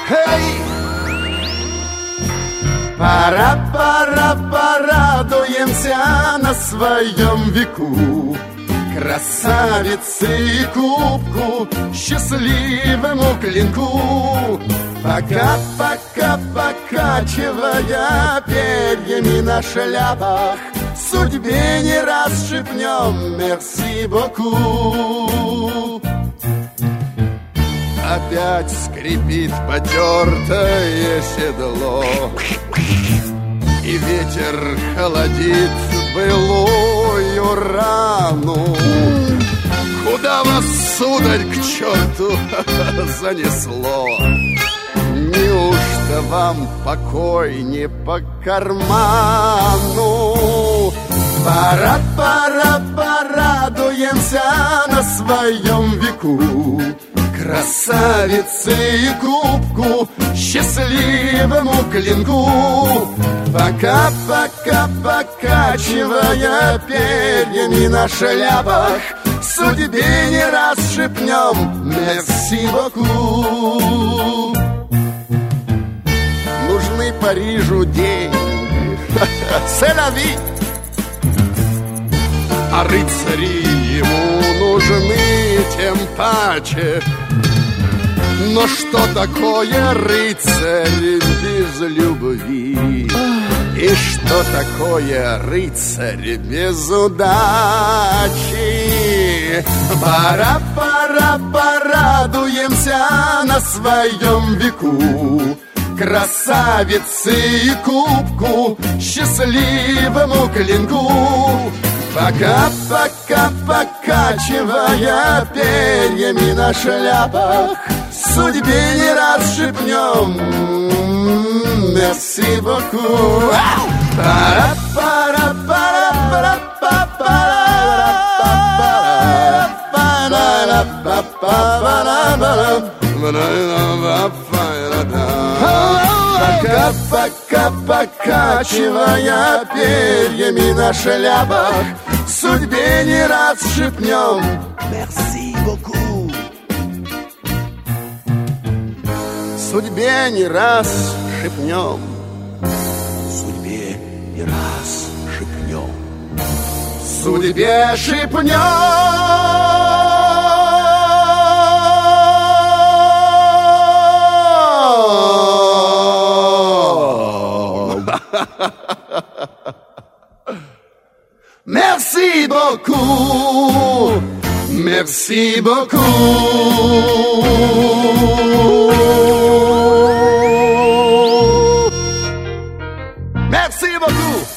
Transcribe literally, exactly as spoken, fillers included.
Эй! Пора, пора, порадуемся на своем веку красавице и кубку, счастливому клинку. Пока, пока, покачивая перьями на шляпах, судьбе не раз шепнем «Мерси боку». Опять скрипит потертое седло, и ветер холодит былую рану. Куда вас, сударь, к черту занесло? Неужто вам покой не по карману? Пора, пора, порадуемся на своем веку красавице и кубку, счастливому клинку. Пока, пока, покачивая перьями на шляпах, судьбе не раз шепнем «Мерси боку». Нужны Парижу деньги, c'est la vie. А рыцари ему нужны тем паче. Но что такое рыцарь без любви? И что такое рыцарь без удачи? Пора, пора, порадуемся на своем веку красавице и кубку, счастливому клинку. Пока, пока, покачивая перьями на шляпах, судьбе не раз шепнем «Мерси боку». Пора, пора, пора, пора, пора, пока, пока, покачивая перьями на шляпах, судьбе не раз шепнем «Мерси боку». Судьбе не раз шепнем, судьбе не раз шепнем, судьбе шепнем. Merci beaucoup, merci beaucoup. Merci beaucoup.